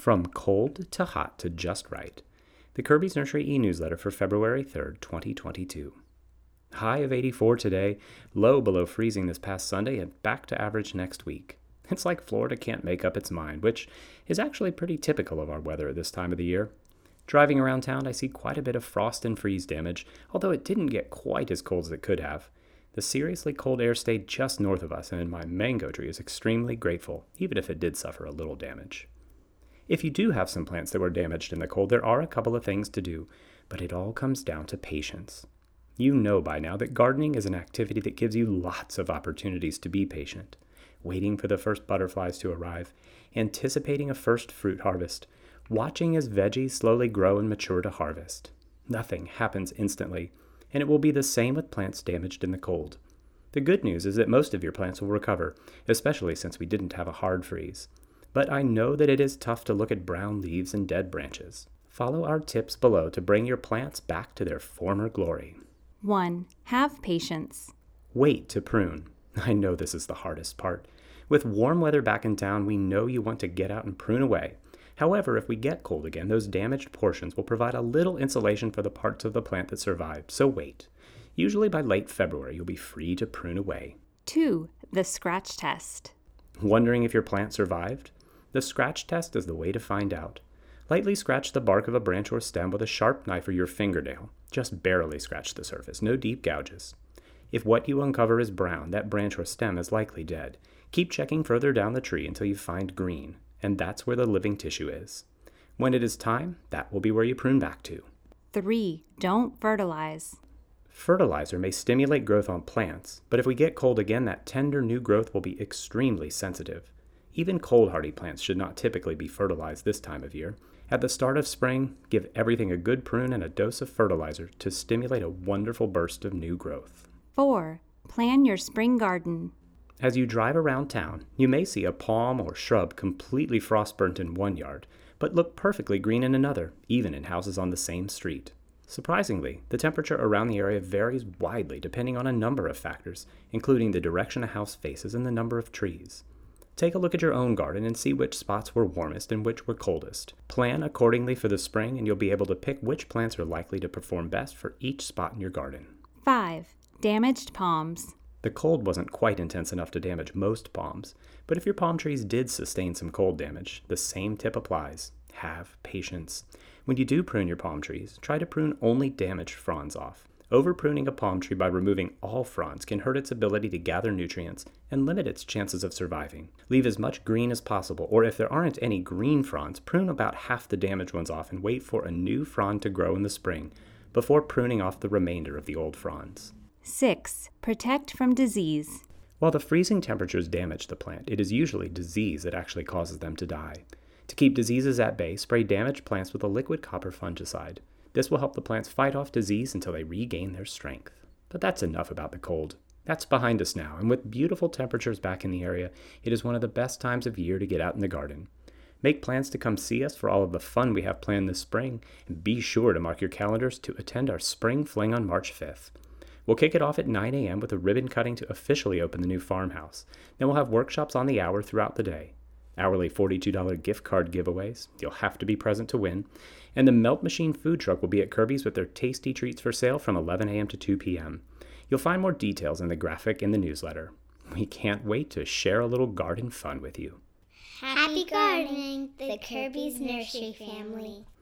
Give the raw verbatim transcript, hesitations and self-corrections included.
From cold to hot to just right. The Kirby's Nursery e-newsletter for February third, twenty twenty-two. High of eighty-four today, low below freezing this past Sunday, and back to average next week. It's like Florida can't make up its mind, which is actually pretty typical of our weather at this time of the year. Driving around town, I see quite a bit of frost and freeze damage, although it didn't get quite as cold as it could have. The seriously cold air stayed just north of us, and my mango tree is extremely grateful, even if it did suffer a little damage. If you do have some plants that were damaged in the cold, there are a couple of things to do, but it all comes down to patience. You know by now that gardening is an activity that gives you lots of opportunities to be patient, waiting for the first butterflies to arrive, anticipating a first fruit harvest, watching as veggies slowly grow and mature to harvest. Nothing happens instantly, and it will be the same with plants damaged in the cold. The good news is that most of your plants will recover, especially since we didn't have a hard freeze. But I know that it is tough to look at brown leaves and dead branches. Follow our tips below to bring your plants back to their former glory. one. Have patience. Wait to prune. I know this is the hardest part. With warm weather back in town, we know you want to get out and prune away. However, if we get cold again, those damaged portions will provide a little insulation for the parts of the plant that survived, so wait. Usually by late February, you'll be free to prune away. two. The scratch test. Wondering if your plant survived? The scratch test is the way to find out. Lightly scratch the bark of a branch or stem with a sharp knife or your fingernail. Just barely scratch the surface, no deep gouges. If what you uncover is brown, that branch or stem is likely dead. Keep checking further down the tree until you find green, and that's where the living tissue is. When it is time, that will be where you prune back to. three. Don't fertilize. Fertilizer may stimulate growth on plants, but if we get cold again, that tender new growth will be extremely sensitive. Even cold-hardy plants should not typically be fertilized this time of year. At the start of spring, give everything a good prune and a dose of fertilizer to stimulate a wonderful burst of new growth. four. Plan your spring garden. As you drive around town, you may see a palm or shrub completely frostburnt in one yard, but look perfectly green in another, even in houses on the same street. Surprisingly, the temperature around the area varies widely depending on a number of factors, including the direction a house faces and the number of trees. Take a look at your own garden and see which spots were warmest and which were coldest. Plan accordingly for the spring and you'll be able to pick which plants are likely to perform best for each spot in your garden. five. Damaged palms. The cold wasn't quite intense enough to damage most palms, but if your palm trees did sustain some cold damage, the same tip applies. Have patience. When you do prune your palm trees, try to prune only damaged fronds off. Over-pruning a palm tree by removing all fronds can hurt its ability to gather nutrients and limit its chances of surviving. Leave as much green as possible, or if there aren't any green fronds, prune about half the damaged ones off and wait for a new frond to grow in the spring before pruning off the remainder of the old fronds. six. Protect from disease. While the freezing temperatures damage the plant, it is usually disease that actually causes them to die. To keep diseases at bay, spray damaged plants with a liquid copper fungicide. This will help the plants fight off disease until they regain their strength. But that's enough about the cold. That's behind us now, and with beautiful temperatures back in the area, it is one of the best times of year to get out in the garden. Make plans to come see us for all of the fun we have planned this spring, and be sure to mark your calendars to attend our Spring Fling on March fifth. We'll kick it off at nine a.m. with a ribbon cutting to officially open the new farmhouse. Then we'll have workshops on the hour throughout the day. Hourly forty-two dollars gift card giveaways. You'll have to be present to win. And the Melt Machine food truck will be at Kirby's with their tasty treats for sale from eleven a.m. to two p.m. You'll find more details in the graphic in the newsletter. We can't wait to share a little garden fun with you. Happy gardening, the Kirby's Nursery family.